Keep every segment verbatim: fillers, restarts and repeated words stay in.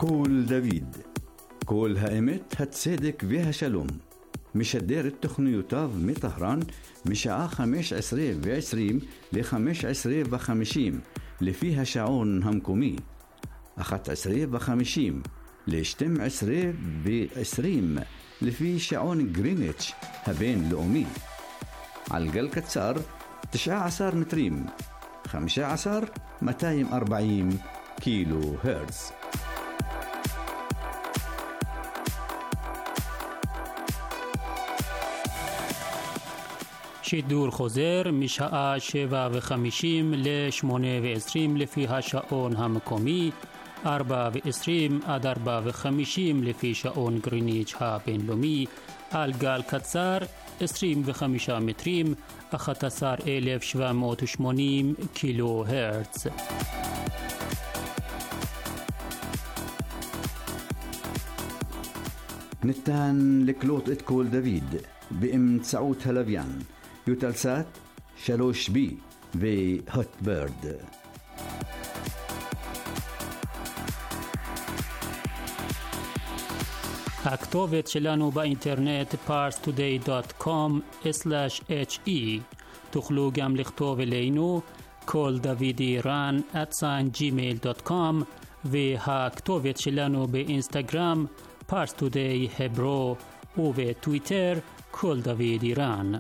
קול דוד, קול האמת, הצדק והשלום. משדר את תוכניותיו מטהרן משעה חמש עשרה ועשרים ל-חמש עשרה וחמישים לפי השעון המקומי, אחת עשרה וחמישים ל-שתים עשרה ועשרים לפי שעון גריניץ' הבינלאומי. על גל קצר תשע עשרה מטרים, חמישה עשר מאתיים וארבעים קילו הרץ. שידור חוזר משעה שבע וחמישים לשמונה ועשרים לפי השעון המקומי, ארבע ועשרים עד ארבע וחמישים לפי שעון גריניץ' הבינלאומי, על גל קצר עשרים וחמישה מטרים, אחת עשרה אלף שבע מאות ושמונים קילו הרץ. ניתן לקלוט את קול דוד באמצעות הלוויין יוטלסאט שלוש בי והוטברד. הכתובת שלנו באינטרנט פארס טודיי דוט קום סלאש אייץ' אי. תוכלו גם לכתוב אלינו קול דוד איראן at gmail דוט קום, והכתובת שלנו באינסטגרם פארס טודיי הברו, ובטוויטר קול דוד איראן.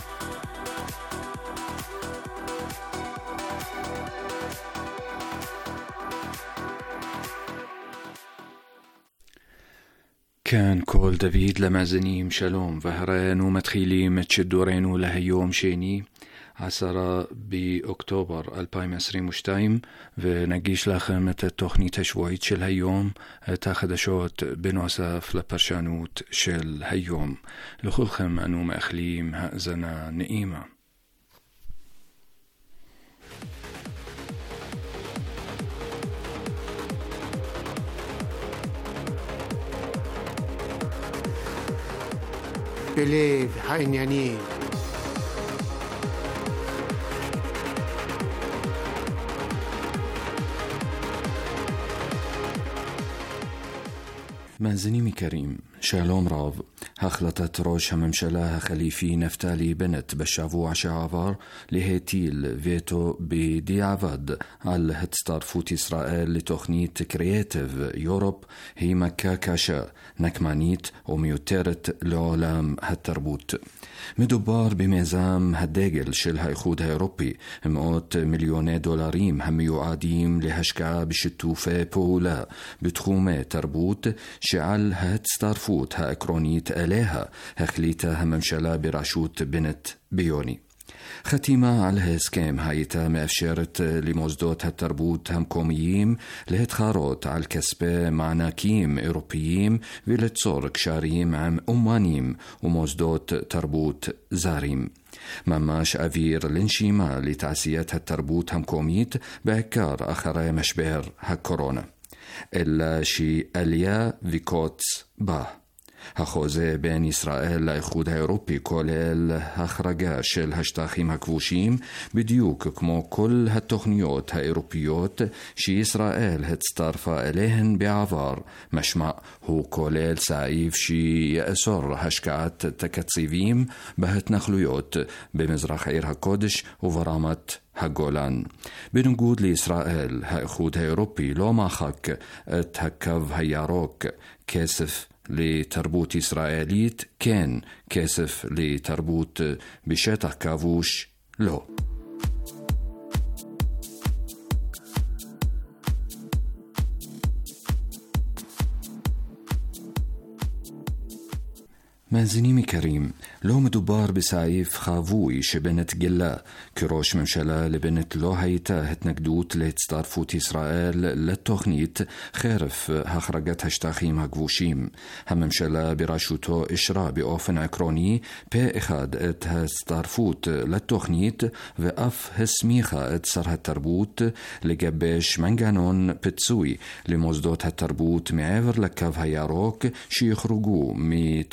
كان كول دافيد لمازنيم شالوم وهران ومتخيليم تشدورينو لهيوم شيني عشرة بأكتوبر ألفين وعشرين وشتايم ونجيش لكم التخنية الأسبوعية شل هيوم تاخدشوت بنوصف لبرشانوت شل هيوم لخلكم أنو مأخليم هأزنا نئيمة. בלב העניינים. מאזינים יקרים, שלום רב. החלטת ראש הממשלה החליפי נפתלי בנט בשבוע שעבר להטיל וטו בדיעבד על הצטרפות ישראל לתוכנית קריאטיב יורופ היא מכה קשה, נקמנית ומיותרת לעולם התרבות. מדובר במיזם הדגל של האיחוד האירופי, מאות מיליוני דולרים המיועדים להשקעה בשיתופי פעולה בתחומי תרבות, שעל ההצטרפות העקרונית אליה החליטה הממשלה בראשות בנט ביוני. חתימה על ההסכם הייתה מאפשרת למוסדות התרבות המקומיים להתחרות על כספי מענקים אירופיים וליצור קשרים עם אומנים ומוסדות תרבות זרים. ממש אוויר לנשימה לתעשיית התרבות המקומית, בעיקר אחרי משבר הקורונה. אלא שעליה וקוץ בה. החוזה בין ישראל לאיחוד האירופי כולל החרגה של השטחים הכבושים, בדיוק כמו כל התוכניות האירופיות שישראל הצטרפה אליהן בעבר. משמע הוא כולל סעיף שיאסור השקעת תקציבים בהתנחלויות במזרח עיר הקודש וברמת הגולן. בניגוד לישראל, האיחוד האירופי לא מחק את הקו הירוק. כסף לתרבות ישראלית כן, כסף לתרבות בשטח כבוש לא. מאזינים יקרים, לא מדובר בסעיף חבוי שבנט גילה. כראש ממשלה לבנט לא הייתה התנגדות להצטרפות ישראל לתוכנית חרף החרגת השטחים הכבושים. הממשלה בראשותו אישרה באופן עקרוני פה אחד את ההצטרפות לתוכנית, ואף הסמיכה את שר התרבות לגבש מנגנון פיצוי למוסדות התרבות מעבר לקו הירוק שיחרגו מתמיכת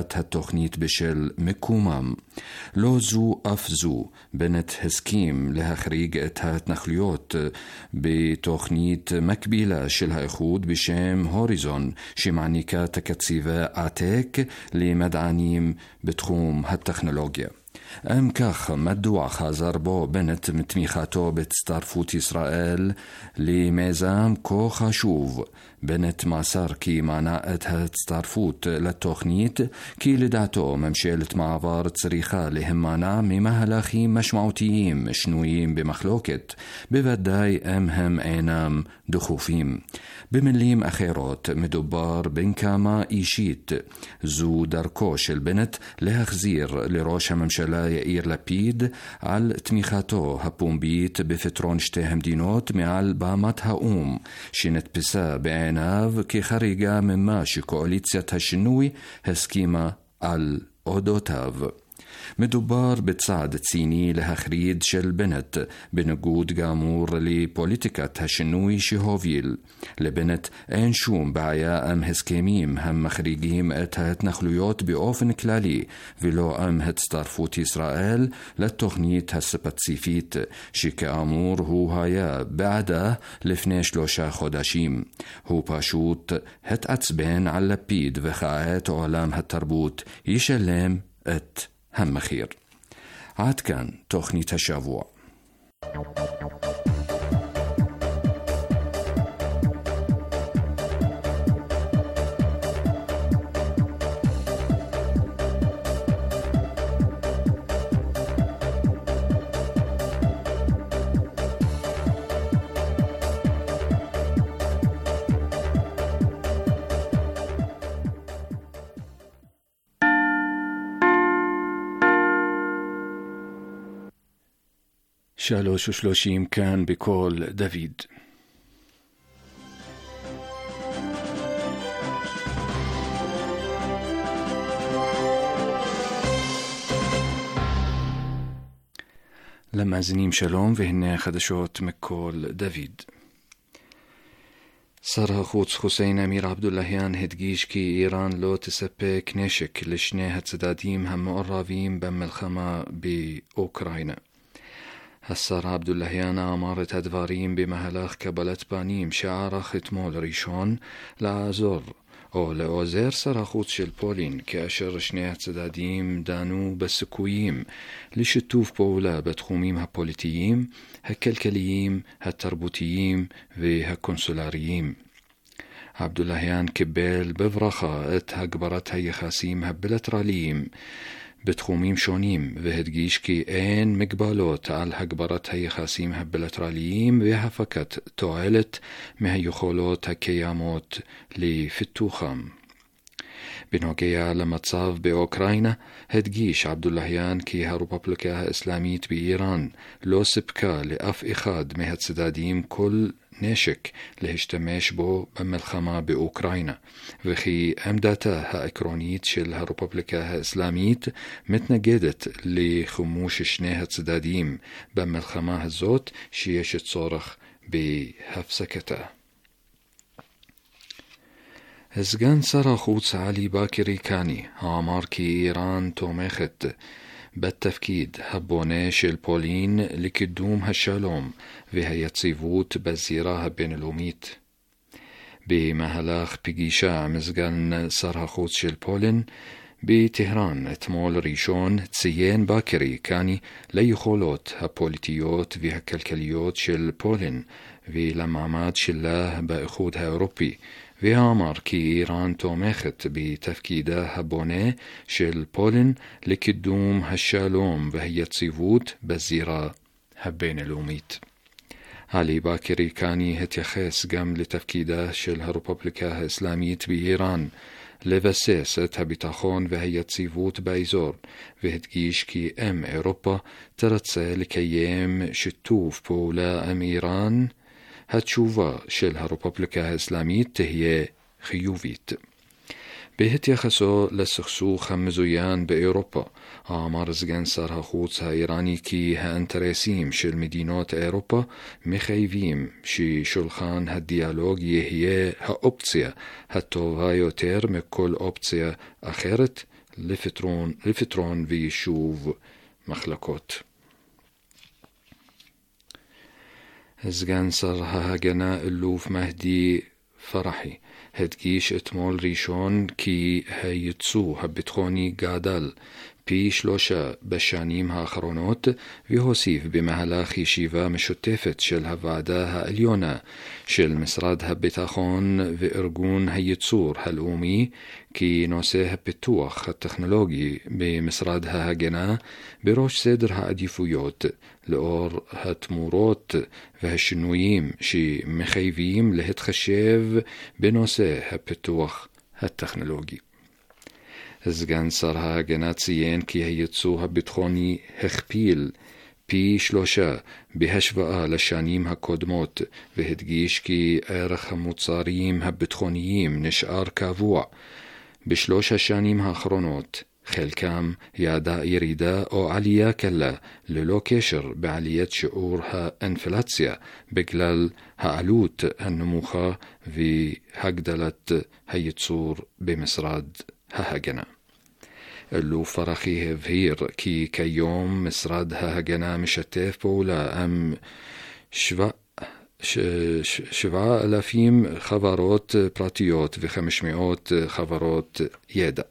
הפסקת התוכנית בשל מקומם. לא זו אף זו, בנט הסכים להחריג את ההתנחלויות בתוכנית מקבילה של האיחוד בשם הוריזון, שמעניקה תקציבי עתק למדענים בתחום הטכנולוגיה. אם כך, מדוע חזר בו בנט מתמיכתו בהצטרפות ישראל למיזם כה חשוב? בנט מסר כי מנע את ההצטרפות לתוכנית כי לדעתו ממשלת מעבר צריכה להימנע ממהלכים משמעותיים שנויים במחלוקת, בוודאי אם הם אינם דחופים. במילים אחרות, מדובר בנקמה אישית. זו דרכו של בנט להחזיר לראש הממשלה יאיר לפיד על תמיכתו הפומבית בפתרון שתי המדינות מעל במת האום, שנתפסה בעיניו כחריגה ממה שקואליציית השינוי הסכימה על אודותיו. מדובר בצעד ציני להחריד של בנט, בניגוד גמור לפוליטיקת השינוי שהוביל. לבנט אין שום בעיה עם הסכמים המחריגים את ההתנחלויות באופן כללי, ולא עם הצטרפות ישראל לתוכנית הספציפית, שכאמור הוא היה בעדה לפני שלושה חודשים. הוא פשוט התעצבן על לפיד, וכעת עולם התרבות ישלם את המחיר. עד כאן תוכנית השבוע. שלוש ושלושים כאן בקול דוד. למאזינים שלום, והנה החדשות מקול דוד. שר החוץ חוסיין אמיר עבדולהיאן הדגיש כי איראן לא תספק נשק לשני הצדדים המעורבים במלחמה באוקראינה. השר עבדולהיאן אמר את הדברים במהלך קבלת פנים שערך אתמול ראשון לעזור או לעוזר שר החוץ של פולין, כאשר שני הצדדים דנו בסיכויים לשיתוף פעולה בתחומים הפוליטיים, הכלכליים, התרבותיים והקונסולריים. עבדולהיאן קיבל בברכה את הגברת היחסים הבילטרליים בתחומים שונים, והדגיש כי אין מגבלות על הגברת היחסים הבילטרליים והפקת תועלת מהיכולות הקיימות לפיתוחם. בנוגע למצב באוקראינה, הדגיש עבדולהיאן כי הרפובליקה האסלאמית באיראן לא סיפקה לאף אחד מהצדדים כל נשק להשתמש בו במלחמה באוקראינה, וכי עמדתה העקרונית של הרפובליקה האסלאמית מתנגדת לחימוש שני הצדדים במלחמה הזאת, שיש צורך בהפסקתה. סגן שר החוץ עלי באקרי קאני אמר כי איראן תומכת בתפקיד הבונה של פולין לקידום השלום והיציבות בזירה הבינלאומית. במהלך פגישה עם סגן שר החוץ של פולין בטהרן אתמול ראשון, ציין באקרי קאני ליכולות הפוליטיות והכלכליות של פולין ולמעמד שלה באיחוד האירופי, ואמר כי איראן תומכת בתפקידה הבונה של פולין לקידום השלום והיציבות בזירה הבינלאומית. עלי באקרי קאני התייחס גם לתפקידה של הרפובליקה האסלאמית באיראן לבסס את הביטחון והיציבות באזור, והדגיש כי אם אירופה תרצה לקיים שיתוף פעולה עם איראן, התשובה של הרפובליקה האסלאמית תהיה חיובית. בהתייחסו לסכסוך המזוין באירופה, אמר סגן שר החוץ האיראני כי האינטרסים של מדינות אירופה מחייבים ששולחן הדיאלוג יהיה האופציה הטובה יותר מכל אופציה אחרת לפתרון, לפתרון ויישוב מחלקות. סגן שר ההגנה אלוף מהדי פרחי הדגיש אתמול ראשון כי הייצוא הביטחוני גדל פי שלושה בשנים האחרונות, והוסיף במהלך ישיבה משותפת של הוועדה העליונה של משרד הביטחון וארגון הייצור הלאומי כי נושא הפיתוח הטכנולוגי במשרד ההגנה בראש סדר העדיפויות לאור התמורות והשינויים שמחייבים להתחשב בנושא הפיתוח הטכנולוגי. סגן שר ההגנה ציין כי הייצוא הביטחוני הכפיל פי שלושה בהשוואה לשנים הקודמות, והדגיש כי ערך המוצרים הביטחוניים נשאר קבוע בשלוש השנים האחרונות, חלקם יעדה ירידה או עלייה קלה ללא קשר בעליית שיעור האינפלציה בגלל העלות הנמוכה והגדלת הייצור במשרד ההגנה. אלוף פרחי הבהיר כי כיום משרד ההגנה משתף פעולה עם שבע, ש, ש, שבעה אלפים חברות פרטיות וחמש מאות חברות ידע.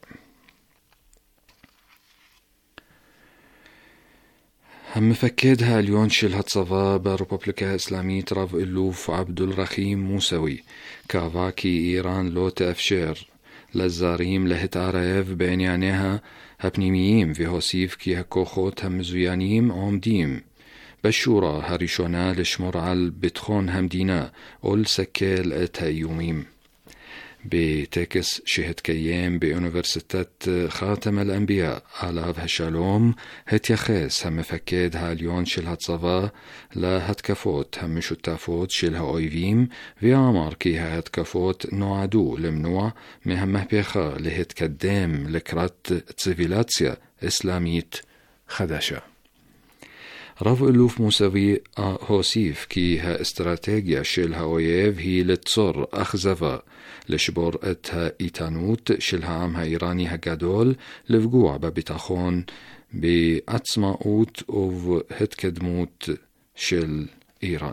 המפקד העליון של הצבא ברפובליקה האסלאמית רב אלוף עבדול רחים מוסאווי קבע כי איראן לא תאפשר לזרים להתערב בענייניה הפנימיים, והוסיף כי הכוחות המזוינים עומדים בשורה הראשונה לשמור על ביטחון המדינה או לסכל את האיומים. בטקס שהתקיים באוניברסיטת חאתם אל-אנבייה עליו השלום התייחס המפקד העליון של הצבא להתקפות המשותפות של האויבים, ואמר כי ההתקפות נועדו למנוע מהמהפכה להתקדם לקראת ציוויליזציה אסלאמית חדשה. רב אלוף מוסאווי הוסיף כי האסטרטגיה של האויב היא ליצור אכזבה, לשבור את האיתנות של העם האיראני הגדול, לפגוע בביטחון, בעצמאות ובהתקדמות של איראן.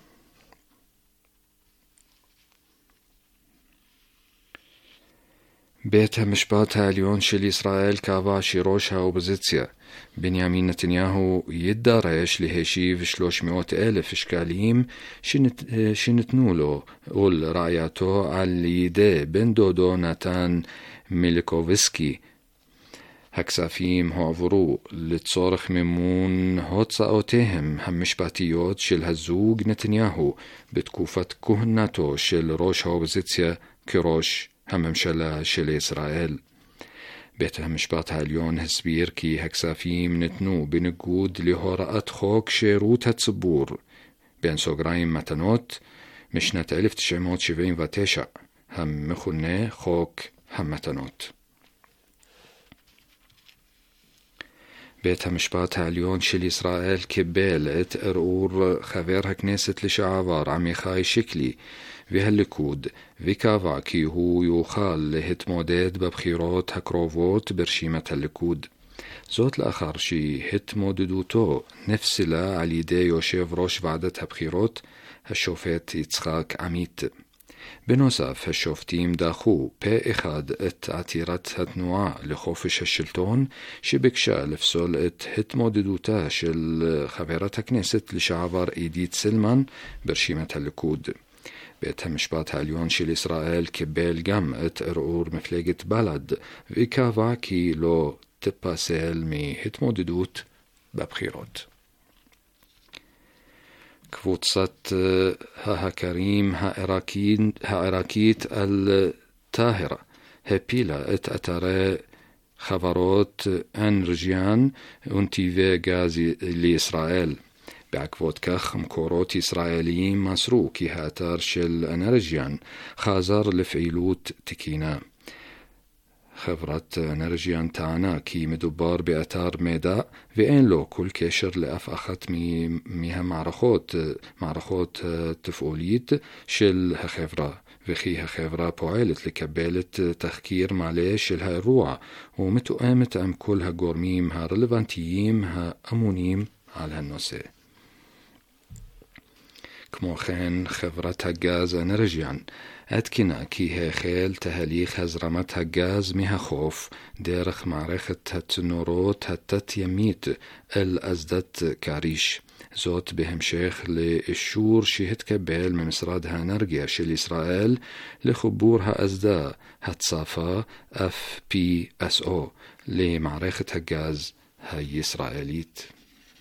בית המשפט העליון של ישראל קבע שראש האופוזיציה בנימין נתניהו יידרש להשיב שלוש מאות אלף שקלים שנת, שנתנו לו ולרעייתו על ידי בן דודו נתן מיליקובסקי. הכספים הועברו לצורך מימון הוצאותיהם המשפטיות של הזוג נתניהו בתקופת כהונתו של ראש האופוזיציה כראש הממשלה של ישראל. בית המשפט העליון הסביר כי הכספים ניתנו בניגוד להוראת חוק שירות הציבור בין סוגריים מתנות משנת אלף תשע מאות שבעים ותשע, המכונה חוק המתנות. בית המשפט העליון של ישראל קיבל את ערעור חבר הכנסת לשעבר עמיחי שיקלי והליכוד, וקבע כי הוא יוכל להתמודד בבחירות הקרובות ברשימת הליכוד. זאת לאחר שהתמודדותו נפסלה על ידי יושב ראש ועדת הבחירות, השופט יצחק עמית. בנוסף, השופטים דחו פה אחד את עתירת התנועה לחופש השלטון, שביקשה לפסול את התמודדותה של חברת הכנסת לשעבר עידית סילמן ברשימת הליכוד. בית המשפט העליון של ישראל קיבל גם את ערעור מפלגת בל"ד, וקבע כי לא תפסל מהתמודדות בבחירות. קבוצת ההכרים העיראקית אל-טאהרה הפילה את אתרי חברות אנרג'יאן ונתיבי גז לישראל. בעקבות כך מקורות ישראליים מסרו כי האתר של אנרג'יאן חזר לפעילות תקינה. חברת אנרג'יאן טענה כי מדובר באתר מידע ואין לו כל קשר לאף אחת מהמערכות מערכות תפעולית של החברה, וכי החברה פועלת לקבל את תחקיר מלא של האירוע ומתואמת עם כל הגורמים הרלוונטיים האמונים על הנושא. כמו כן, חברת הגז אנרג'יאן עדכנה כי החל תהליך הזרמת הגז מהחוף דרך מערכת הצינורות התת-ימית אל אסדת כריש. זאת בהמשך לאישור שהתקבל ממשרד האנרגיה של ישראל לחיבור האסדה הצפה אף פי אס או למערכת הגז הישראלית.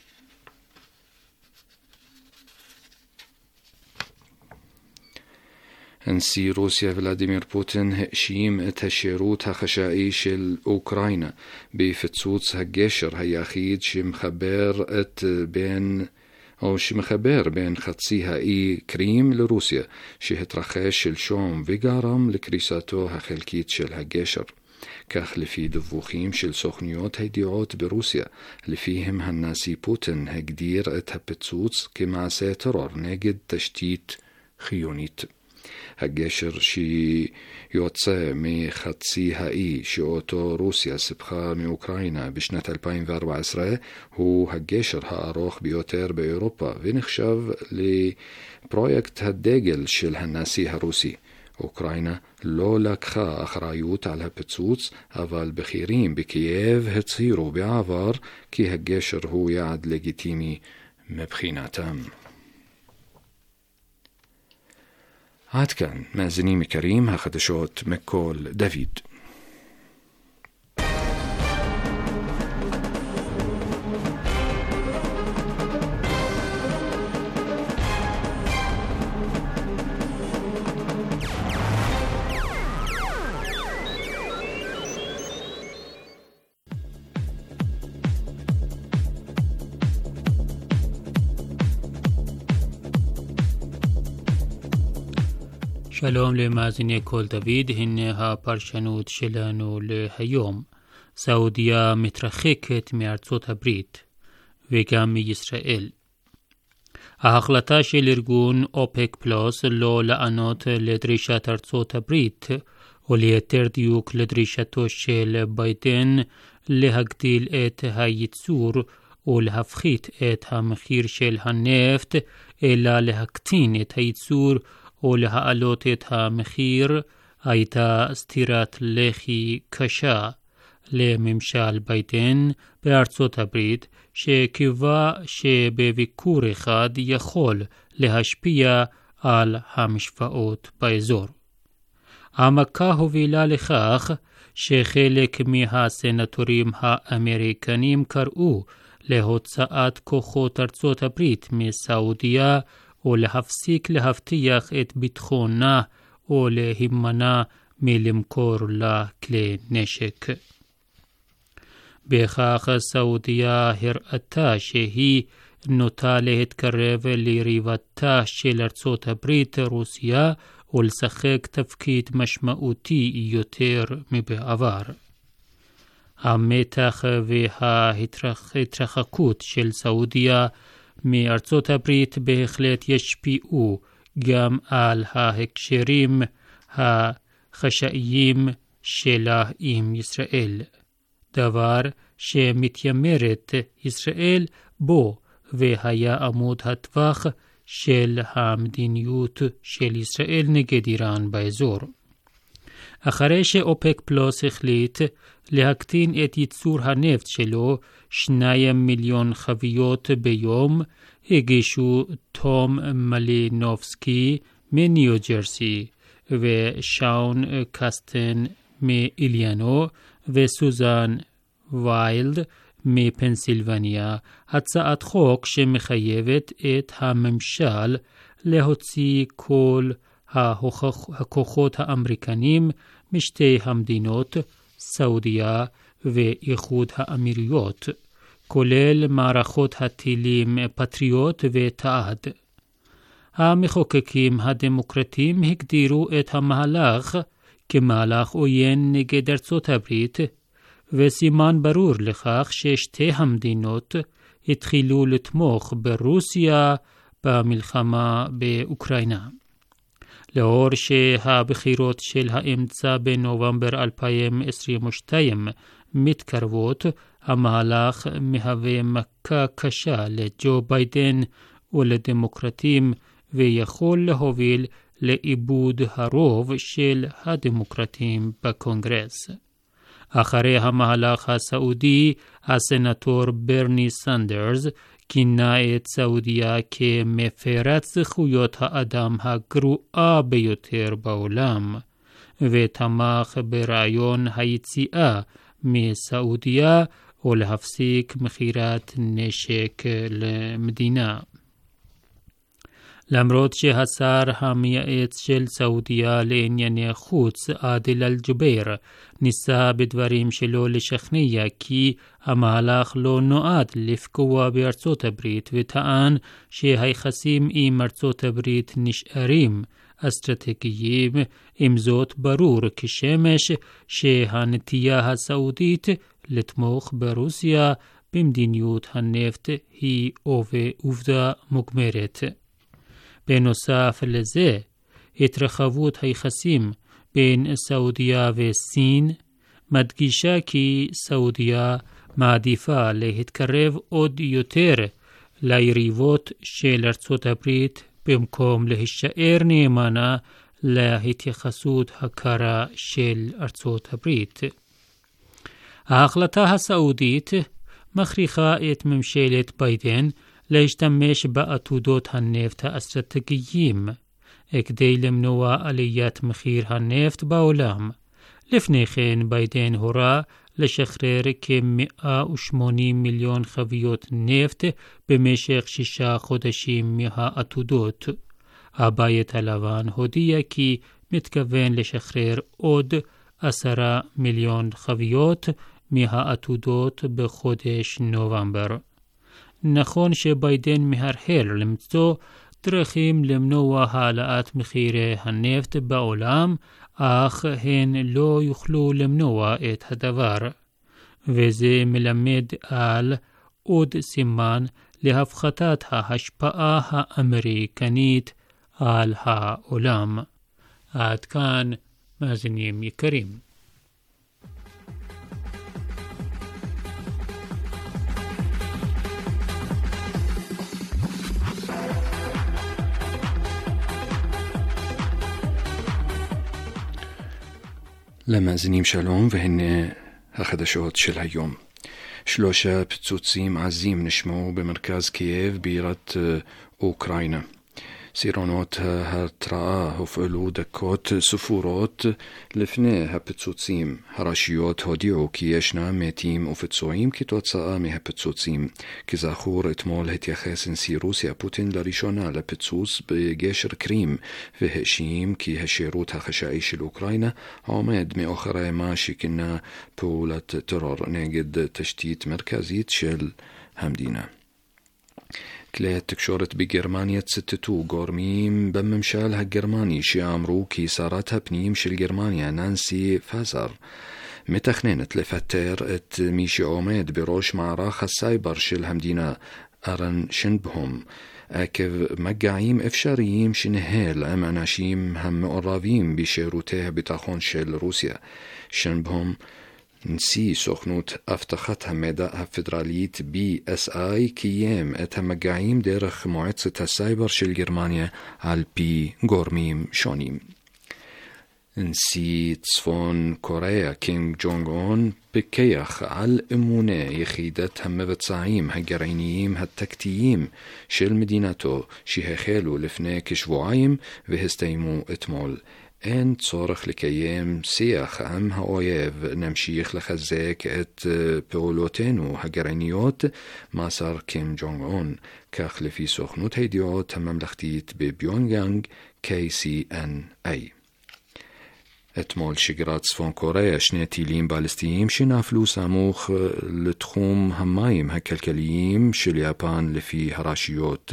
נשיא רוסיה ולדימיר פוטין האשים את השירות החשאי של אוקראינה בפיצוץ הגשר היחיד שמחבר את בין או שמחבר בין חצי האי קרים לרוסיה, שהתרחש שלשום וגרם לקריסתו החלקית של הגשר. כך לפי דיווחים של סוכנויות הידיעות ברוסיה, לפיהם הנשיא פוטין הגדיר את הפיצוץ כמעשה טרור נגד תשתית חיונית. הגשר שיוצא מחצי האי שאותו רוסיה סיפחה מאוקראינה בשנת אלפיים וארבע עשרה הוא הגשר הארוך ביותר באירופה ונחשב לפרויקט הדגל של הנשיא הרוסי. אוקראינה לא לקחה אחריות על הפיצוץ, אבל בכירים בקייב הצהירו בעבר כי הגשר הוא יעד לגיטימי מבחינתם. עד כאן, מאזינים יקרים, החדשות מקול דוד. שלום למאזיני קול דוד, הנה הפרשנות שלנו להיום. סעודיה מתרחקת מארצות הברית וגם מישראל. ההחלטה של ארגון אופק פלוס לא לענות לדרישת ארצות הברית, או ליתר דיוק לדרישתו של ביידן להגדיל את הייצור או להפחית את המחיר של הנפט, אלא להקטין את הייצור או להעלות את המחיר, הייתה סטירת לחי קשה לממשל ביידן בארצות הברית, שקיווה שבביקור אחד יכול להשפיע על המשוואות באזור. המכה הובילה לכך שחלק מהסנטורים האמריקנים קראו להוצאת כוחות ארצות הברית מסעודיה, או להפסיק להבטיח את ביטחונה או להימנע מלמכור לה כלי נשק. בכך סעודיה הראתה שהיא נוטה להתקרב ליריבתה של ארצות הברית רוסיה ולשחק תפקיד משמעותי יותר מבעבר. המתח וההתרחקות של סעודיה מארצות הברית בהחלט ישפיעו גם על ההקשרים החשאיים שלה עם ישראל, דבר שמתיימרת ישראל בו והיה עמוד הטווח של המדיניות של ישראל נגד איראן באזור. אחרי שאופק פלוס החליט להקטין את ייצור הנפט שלו שניים מיליון חביות ביום, הגישו תום מלינובסקי מניו ג'רסי ושאון קסטן מאיליאנו וסוזן ויילד מפנסילבניה הצעת חוק שמחייבת את הממשל להוציא כל הכוחות האמריקנים משתי המדינות, סעודיה ואיחוד האמירויות, כולל מערכות הטילים פטריוט ותעד. המחוקקים הדמוקרטים הגדירו את המהלך כמהלך עוין נגד ארצות הברית, וסימן ברור לכך ששתי המדינות התחילו לתמוך ברוסיה במלחמה באוקראינה. לאור שהבחירות של האמצע בנובמבר אלפיים עשרים ושתיים מתקרבות, המהלך מהווה מכה קשה לג'ו ביידן ולדמוקרטים ויכול להוביל לאיבוד הרוב של הדמוקרטים בקונגרס. אחרי המהלך הסעודי, הסנטור ברני סנדרס כינה את סעודיה כמפרת זכויות האדם הגרועה ביותר בעולם, ותמך ברעיון היציאה מסעודיה ולהפסיק מכירת נשק למדינה. למרות שהשר המייעץ של סעודיה לענייני חוץ עאדל אל-ג'וביר ניסה בדברים שלו לשכנע כי המהלך לא נועד לפגוע בארצות הברית, וטען שהיחסים עם ארצות הברית נשארים אסטרטגיים, עם זאת ברור כשמש שהנטייה הסעודית לתמוך ברוסיה במדיניות הנפט היא עובדה מוגמרת. בנוסף לזה, התרחבות היחסים בין סעודיה וסין מדגישה כי סעודיה מעדיפה להתקרב עוד יותר ליריבות של ארצות הברית במקום להישאר נאמנה להתייחסות הקרה של ארצות הברית. ההחלטה הסעודית מכריחה את ממשלת ביידן להשתמש בעתודות הנפט האסטרטגיים כדי למנוע עליית מחיר הנפט בעולם. לפני כן ביידן הורה לשחרר כ-מאה ושמונים מיליון חביות נפט במשך שישה חודשים מהעתודות. הבית הלבן הודיע כי מתכוון לשחרר עוד עשרה מיליון חביות מהעתודות בחודש נובמבר. נכון שביידן מהרהר למצוא דרכים למנוע העלאת מחירי הנפט בעולם, אך הן לא יוכלו למנוע את הדבר. וזה מלמד על עוד סימן להפחתת ההשפעה האמריקנית על העולם. עד כאן, מאזינים יקרים. למאזינים שלום, והנה החדשות של היום. שלושה פיצוצים עזים נשמעו במרכז קייב בירת אוקראינה. סירונות ההתראה הופעלו דקות ספורות לפני הפיצוצים. הרשויות הודיעו כי ישנם מתים ופצועים כתוצאה מהפיצוצים. כזכור, אתמול התייחס נשיא רוסיה פוטין לראשונה לפיצוץ בגשר קרים, והאשים כי השירות החשאי של אוקראינה עומד מאחורי מה שכינה פעולת טרור נגד תשתית מרכזית של המדינה. כלי התקשורת בגרמניה ציטטו גורמים בממשל הגרמני שאמרו כי שרת הפנים של גרמניה ננסי פאזר מתכננת לפטר את מי שעומד בראש מערך הסייבר של המדינה, ארן שנבהום, עקב מגעים אפשריים שניהל עם אנשים המעורבים בשירותי הביטחון של רוסיה. שנבהום, נשיא סוכנות אבטחת המידע הפדרלית בי אס איי, קיים את המגעים דרך מועצת הסייבר של גרמניה על פי גורמים שונים. נשיא צפון קוריאה קים ג'ונג און פיקח על אמוני יחידת המבצעים הגרעיניים הטקטיים של מדינתו שהחלו לפני כשבועיים והסתיימו אתמול. אין צורך לקיים שיח עם האויב, נמשיך לחזק את פעולותינו הגרעיניות, מסר קים ג'ונג און, כך לפי סוכנות הידיעות הממלכתית בפיונגיאנג קיי סי אן איי. אתמול שיגרה צפון קוריאה שני טילים בליסטיים שנפלו סמוך לתחום המים הכלכליים של יפן לפי הרשויות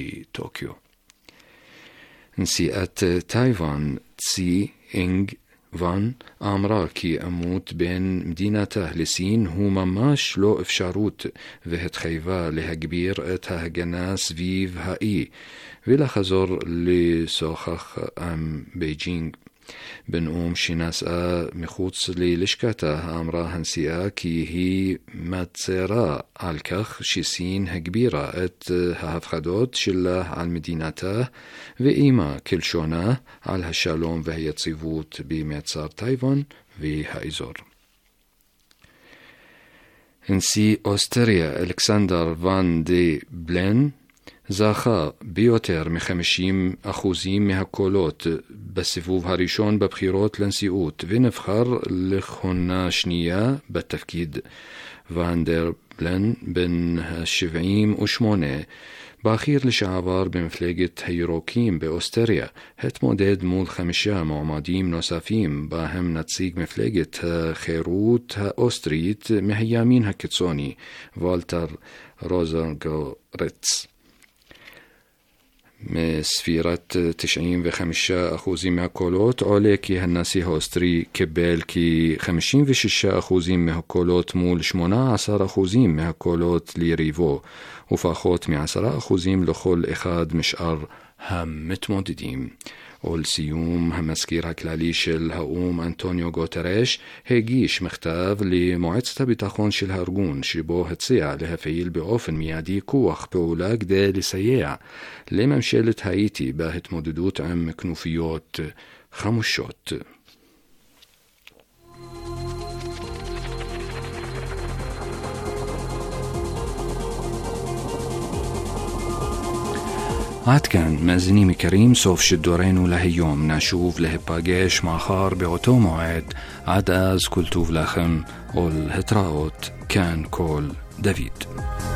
בטוקיו. נשיאת טייוואן צי אינג فان أمرا كي أموت بين مدينته لسين هو مماش لو إفشاروت وهت خيفا لها كبير اتها جناس فيف هاي ولا خزر لسوخخ أم بيجينغ بنقوم شناسة مخوص للشكته أمرا هنسيا كي هي ماتسيرا عالكخ شسين هكبيرة ات هافخدوت شله على مدينته وإيما كل شونا على هالشالوم وهي تصيفوت بمعتصار تايوان وهايزور. انسي أوستريا ألكسندر فان دي بلين زاخا بيوتر مخمشيم أخوزيم مهكولوت بسفوف هاريشون ببخيروت لنسيوت ونفخر لخونا شنية بالتفكيد فاندر بلن بن شفعيم وشمونة باخير لشعبار بمفلقة هيروكيم بأستريا هت مودد مول خمشة معماديم نوسافيم باهم نتسيق مفلقة خيروت أستريت مهيامين هكتسوني والتر روزنغوريتس مسفيرة تشعين وخمشة أخوزي مهكولوت عليكي هالناسي هوستري كبال كي خمشين وششة أخوزي مهكولوت مول شمونا عصر أخوزي مهكولوت ليريفو وفاخوت معصر أخوزي لخول إخاد مشقر هم متمددين والسيوم همسكير هكلالي شل هقوم أنطونيو غوتريش هيجيش مختاف لمعدسة بتاخون شل هرغون شبو هتسيع لهفيل بأوفن ميادي كوخ بولاك دا لسياع لممشلة هايتي باهت مددوت عم كنوفيوت خمشوت. عاد كان مازنيمي كريم صوف شدورين ولهيوم نشوف لهباقيش ماخار بعطو موعد عاد از كل توف لخم والهتراوت كان كول دافيد.